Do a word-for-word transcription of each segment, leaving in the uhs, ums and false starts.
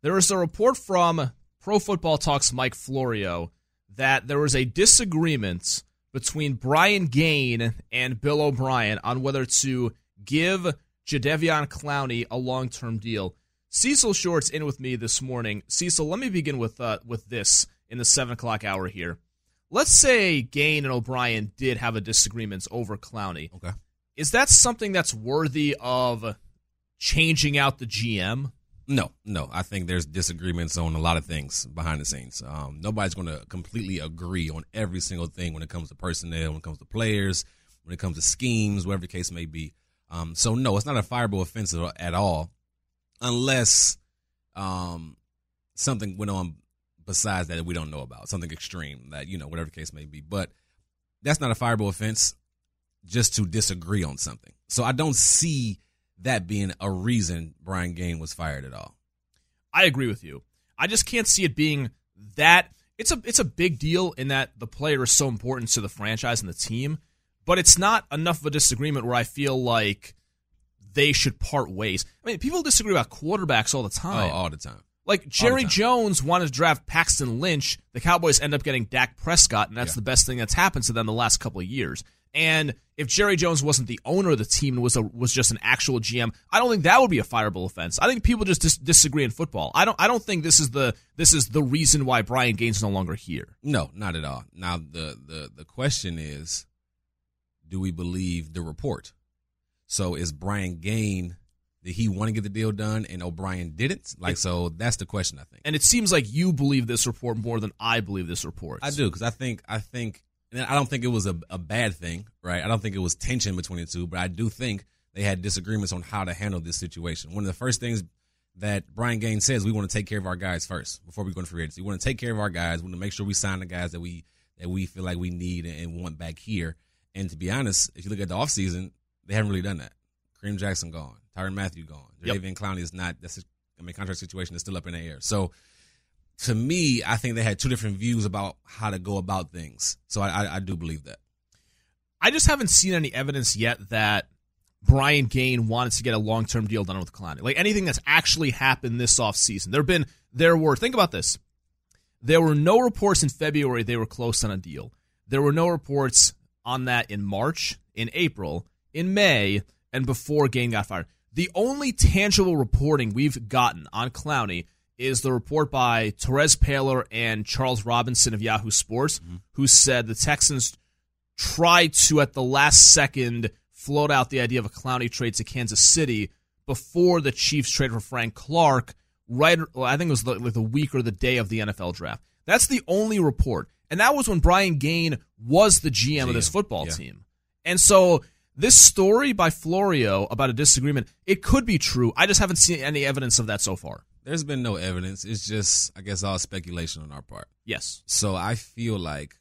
There is a report from Pro Football Talk's Mike Florio that there was a disagreement between Brian Gaine and Bill O'Brien on whether to give Jadeveon Clowney a long-term deal. Cecil Short's in with me this morning. Cecil, let me begin with uh, with this in the seven o'clock hour here. Let's say Gaine and O'Brien did have a disagreement over Clowney. Okay. Is that something that's worthy of changing out the G M? No, no. I think there's disagreements on a lot of things behind the scenes. Um, nobody's going to completely agree on every single thing when it comes to personnel, when it comes to players, when it comes to schemes, whatever the case may be. Um, so, no, it's not a fireable offense at all, unless um, something went on besides that that we don't know about, something extreme that, you know, whatever the case may be. But that's not a fireable offense, just to disagree on something. So I don't see that being a reason Brian Gaine was fired at all. I agree with you. I just can't see it being that. It's a it's a big deal in that the player is so important to the franchise and the team, but it's not enough of a disagreement where I feel like they should part ways. I mean, people disagree about quarterbacks all the time. Oh, all the time. Like, Jerry Jones wanted to draft Paxton Lynch. The Cowboys end up getting Dak Prescott, and that's yeah. the best thing that's happened to them the last couple of years. And if Jerry Jones wasn't the owner of the team and was a, was just an actual G M, I don't think that would be a fireable offense. I think people just dis- disagree in football. I don't I don't think this is the this is the reason why Brian Gaine's no longer here. No, not at all. Now the the the question is, do we believe the report? So is Brian Gaine, did he want to get the deal done and O'Brien didn't? Like, so that's the question, I think. And it seems like you believe this report more than I believe this report. I do, because I think I think. And I don't think it was a, a bad thing, right? I don't think it was tension between the two, but I do think they had disagreements on how to handle this situation. One of the first things that Brian Gaine says, we want to take care of our guys first before we go into free agency. We want to take care of our guys. We want to make sure we sign the guys that we that we feel like we need and want back here. And to be honest, if you look at the offseason, they haven't really done that. Kareem Jackson gone. Tyrann Mathieu gone. Yep. Jadeveon Clowney is not. That's a, I mean, contract situation is still up in the air. So, to me, I think they had two different views about how to go about things. So I, I, I do believe that. I just haven't seen any evidence yet that Brian Gaine wanted to get a long-term deal done with Clowney. Like, anything that's actually happened this offseason. There have been, there were, think about this. There were no reports in February they were close on a deal. There were no reports on that in March, in April, in May, and before Gaine got fired. The only tangible reporting we've gotten on Clowney is the report by Therese Paylor and Charles Robinson of Yahoo Sports, mm-hmm. who said the Texans tried to, at the last second, float out the idea of a Clowney trade to Kansas City before the Chiefs traded for Frank Clark, right? I think it was like the week or the day of the N F L draft. That's the only report. And that was when Brian Gaine was the G M, G M. of this football yeah. team. And so this story by Florio about a disagreement, it could be true. I just haven't seen any evidence of that so far. There's been no evidence. It's just, I guess, all speculation on our part. Yes. So I feel like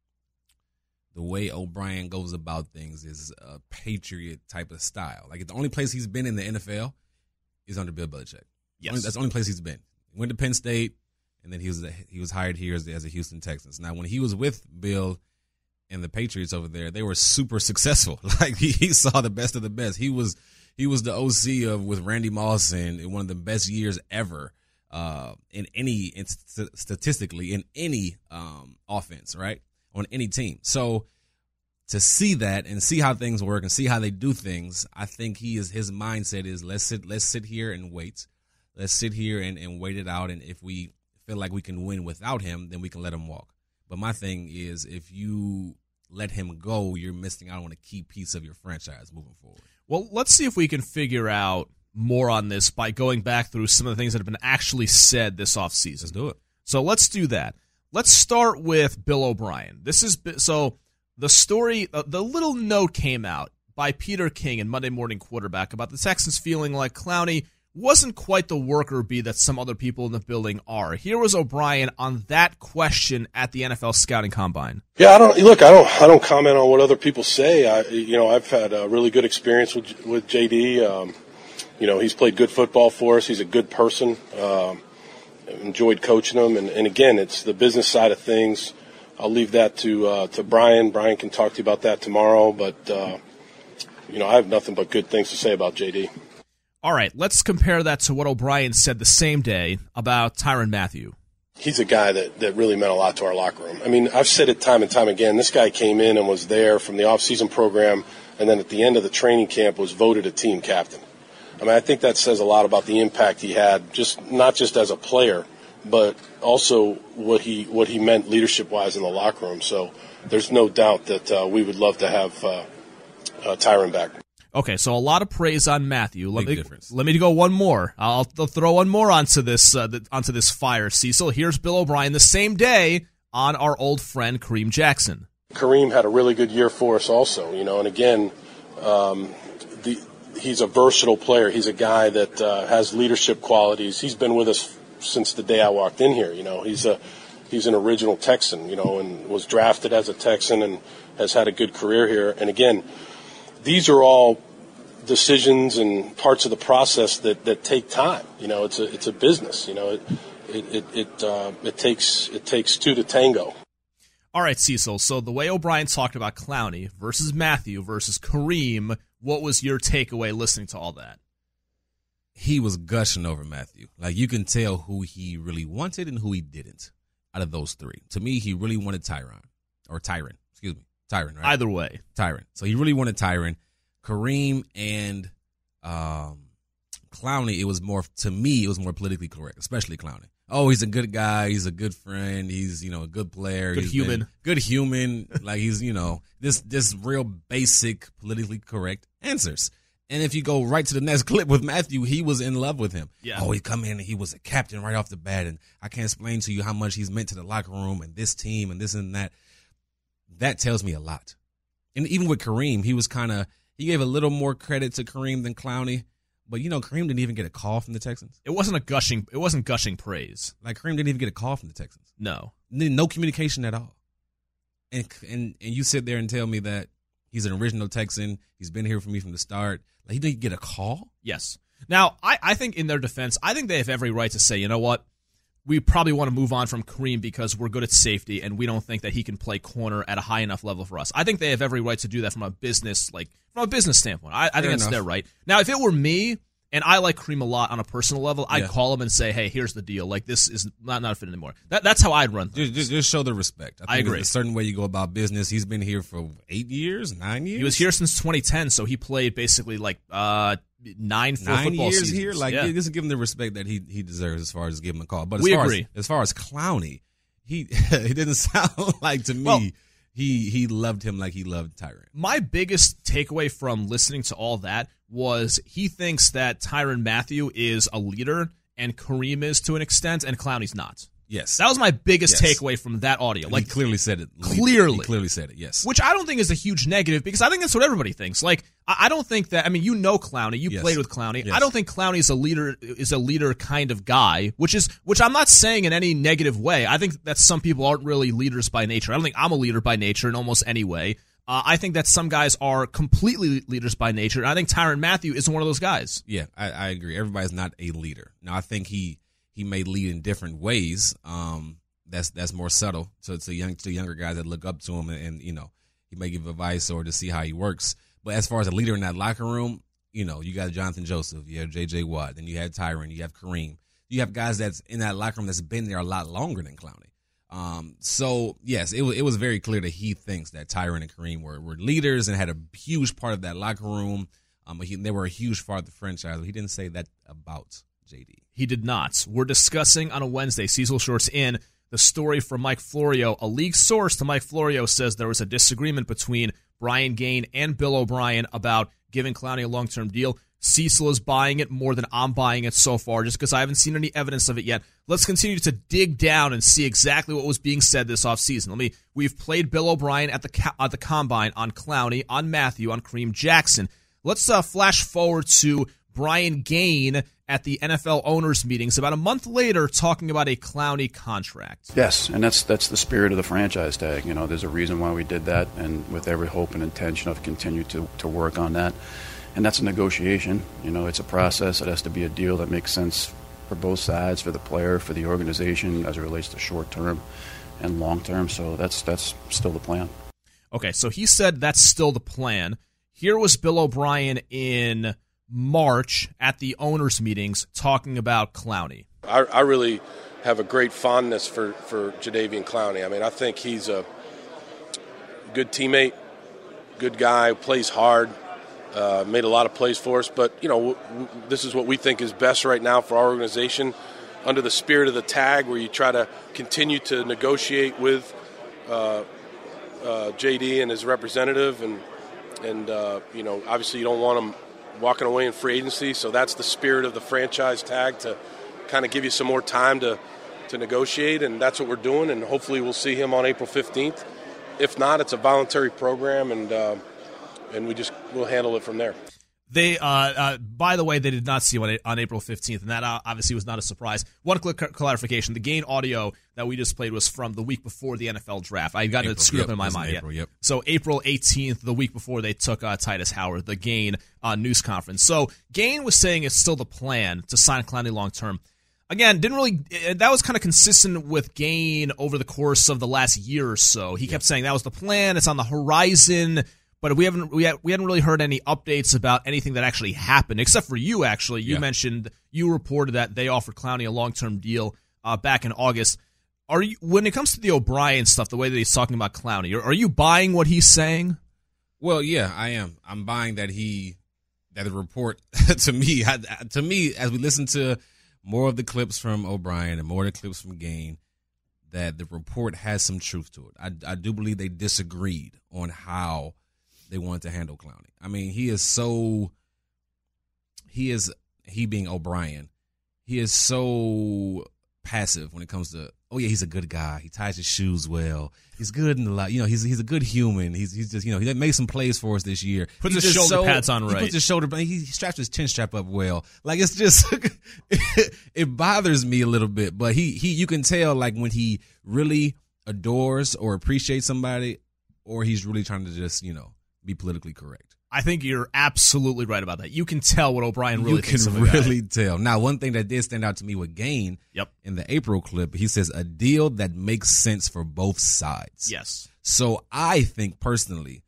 the way O'Brien goes about things is a Patriot type of style. Like, the only place he's been in the N F L is under Bill Belichick. Yes. Only, that's the only place he's been. He went to Penn State, and then he was he was hired here as, as a Houston Texans. Now, when he was with Bill and the Patriots over there, they were super successful. Like, he, he saw the best of the best. He was he was the O C of with Randy Moss and one of the best years ever uh, in any in st- statistically in any um, offense, right, on any team. So to see that and see how things work and see how they do things, I think he is his mindset is let's sit let's sit here and wait. Let's sit here and, and wait it out. And if we feel like we can win without him, then we can let him walk. But my thing is, if you let him go, you're missing out on a key piece of your franchise moving forward. Well, let's see if we can figure out more on this by going back through some of the things that have been actually said this offseason. Let's do it. So let's do that. Let's start with Bill O'Brien. This is so the story, uh, the little note came out by Peter King in Monday Morning Quarterback about the Texans feeling like Clowney wasn't quite the worker bee that some other people in the building are. Here was O'Brien on that question at the N F L Scouting Combine. Yeah, I don't look. I don't. I don't comment on what other people say. I, you know, I've had a really good experience with with J D. Um, you know, he's played good football for us. He's a good person. Um, enjoyed coaching him, and, and again, it's the business side of things. I'll leave that to uh, to Brian. Brian can talk to you about that tomorrow. But uh, you know, I have nothing but good things to say about J D. All right, let's compare that to what O'Brien said the same day about Tyrann Mathieu. He's a guy that, that really meant a lot to our locker room. I mean, I've said it time and time again. This guy came in and was there from the off-season program, and then at the end of the training camp was voted a team captain. I mean, I think that says a lot about the impact he had, just not just as a player, but also what he what he meant leadership-wise in the locker room. So there's no doubt that uh, we would love to have uh, uh, Tyrann back. Okay, so a lot of praise on Mathieu. Let Big me difference. let me go one more. I'll, I'll throw one more onto this uh, the, onto this fire, Cecil. Here's Bill O'Brien the same day on our old friend Kareem Jackson. Kareem had a really good year for us also, you know, and again, um, the, he's a versatile player. He's a guy that uh, has leadership qualities. He's been with us since the day I walked in here, you know. He's a he's an original Texan, you know, and was drafted as a Texan and has had a good career here. And again, these are all decisions and parts of the process that, that take time. You know, it's a it's a business. You know, it it it it, uh, it takes it takes two to tango. All right, Cecil. So the way O'Brien talked about Clowney versus Mathieu versus Kareem, what was your takeaway listening to all that? He was gushing over Mathieu. Like, you can tell who he really wanted and who he didn't out of those three. To me, he really wanted Tyrann. Or Tyrann. Excuse me. Tyrann, right? Either way. Tyrann. So he really wanted Tyrann. Kareem and um, Clowney, it was more, to me, it was more politically correct, especially Clowney. Oh, he's a good guy. He's a good friend. He's, you know, a good player. Good he's human. Been, good human. Like, he's, you know, this this real basic, politically correct answers. And if you go right to the next clip with Mathieu, he was in love with him. Yeah. Oh, he come in and he was a captain right off the bat, and I can't explain to you how much he's meant to the locker room and this team and this and that. That tells me a lot. And even with Kareem, he was kind of, he gave a little more credit to Kareem than Clowney. But, you know, Kareem didn't even get a call from the Texans. It wasn't a gushing. It wasn't gushing praise. Like, Kareem didn't even get a call from the Texans. No. No communication at all. And and and you sit there and tell me that he's an original Texan. He's been here for me from the start. Like, he didn't get a call? Yes. Now, I, I think in their defense, I think they have every right to say, you know what? We probably want to move on from Kareem because we're good at safety and we don't think that he can play corner at a high enough level for us. I think they have every right to do that from a business, like from a business standpoint. I, I think that's enough. their right. Now, if it were me, and I like Kareem a lot on a personal level, I'd Yeah. call him and say, hey, here's the deal. Like, this is not, not fit anymore. That, that's how I'd run things. Just, just, just show the respect. I, think I agree. There's a certain way you go about business. He's been here for eight years, nine years. He was here since twenty ten, so he played basically like uh, nine full nine football years seasons. here. Like, yeah. just give him the respect that he he deserves as far as give him a call. But as We far agree. as as far as Clowney, he he didn't sound like to me. Well, he he loved him like he loved Tyrann. My biggest takeaway from listening to all that was he thinks that Tyrann Mathieu is a leader and Kareem is to an extent, and Clowney's not. Yes, That was my biggest Yes. takeaway from that audio. like Like, he clearly said it. Clearly. he clearly said it. Yes, which I don't think is a huge negative because I think that's what everybody thinks. Like, I I don't think that. I mean, you know Clowney, you Yes. played with Clowney. Yes. I don't think Clowney is a leader is a leader kind of guy, which is which I'm not saying in any negative way. I think that some people aren't really leaders by nature. I don't think I'm a leader by nature in almost any way. Uh, I think that some guys are completely leaders by nature. And I think Tyrann Mathieu isn't one of those guys. yeah, I, I agree. Everybody's not a leader. Now, I think he he may lead in different ways. Um, that's that's more subtle to to young to younger guys that look up to him, and, and you know, he may give advice or to see how he works. But as far as a leader in that locker room, you know, you got Jonathan Joseph, you have J J Watt, then you had Tyrann, you have Kareem, you have guys that's in that locker room that's been there a lot longer than Clowney. Um, so yes, it was it was very clear that he thinks that Tyrann and Kareem were, were leaders and had a huge part of that locker room. Um, he, they were a huge part of the franchise. But he didn't say that about J D. He did not. We're discussing on a Wednesday, Cecil Shorts in, the story from Mike Florio. A league source to Mike Florio says there was a disagreement between Brian Gaine and Bill O'Brien about giving Clowney a long-term deal. Cecil is buying it more than I'm buying it so far, just because I haven't seen any evidence of it yet. Let's continue to dig down and see exactly what was being said this offseason. Let me. We've played Bill O'Brien at the at the combine on Clowney, on Mathieu, on Kareem Jackson. Let's uh, flash forward to Brian Gaine at the N F L owners' meetings about a month later, talking about a Clowney contract. Yes, and that's that's the spirit of the franchise tag. You know, there's a reason why we did that, and with every hope and intention of continue to, to work on that. And that's a negotiation. You know, it's a process. It has to be a deal that makes sense for both sides, for the player, for the organization, as it relates to short term and long term. So that's that's still the plan. Okay, so he said that's still the plan. Here was Bill O'Brien in March at the owners' meetings talking about Clowney. I, I really have a great fondness for, for Jadeveon Clowney. I mean, I think he's a good teammate, good guy, plays hard, uh, made a lot of plays for us. But, you know, w- w- this is what we think is best right now for our organization under the spirit of the tag, where you try to continue to negotiate with uh, uh, J D and his representative. And, and uh, you know, obviously you don't want him walking away in free agency. So that's the spirit of the franchise tag, to kind of give you some more time to, to negotiate. And that's what we're doing. And hopefully we'll see him on April fifteenth. If not, it's a voluntary program, and uh, and we just we'll handle it from there. They, uh, uh, by the way, they did not see him on, on April fifteenth, and that uh, obviously was not a surprise. One quick clarification: the Gain audio that we just played was from the week before the N F L draft. I got April, it screwed yep, up in my mind. April, yeah. yep. So April eighteenth, the week before they took uh, Titus Howard, the Gain uh, news conference. So Gain was saying it's still the plan to sign Clowney long term. Again, didn't really. That was kind of consistent with Gain over the course of the last year or so. He yeah. kept saying that was the plan. It's on the horizon, but we haven't we, ha- we hadn't really heard any updates about anything that actually happened, except for you. Actually, you yeah. mentioned you reported that they offered Clowney a long term deal uh, back in August. Are you, when it comes to the O'Brien stuff, the way that he's talking about Clowney, are, are you buying what he's saying? Well, yeah, I am. I'm buying that he that the report to me to me as we listen to more of the clips from O'Brien and more of the clips from Gain, that the report has some truth to it. I, I do believe they disagreed on how they wanted to handle Clowney. I mean, he is so, he is, he being O'Brien, he is so passive when it comes to, oh yeah, he's a good guy. He ties his shoes well. He's good in the lot. You know, he's he's a good human. He's he's just, you know, he made some plays for us this year. Puts he's his shoulder so, pads on right. He puts his shoulder, he, he straps his chin strap up well. Like, it's just, it, it bothers me a little bit. But he he, you can tell, like, when he really adores or appreciates somebody, or he's really trying to just, you know, be politically correct. I think you're absolutely right about that. You can tell what O'Brien really you thinks can of a guy. really tell. Now, one thing that did stand out to me with Gain, yep. in the April clip, he says a deal that makes sense for both sides. Yes. So I think personally,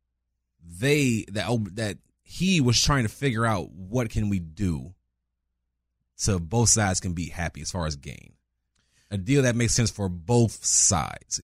they that that he was trying to figure out what can we do so both sides can be happy as far as Gain. A deal that makes sense for both sides.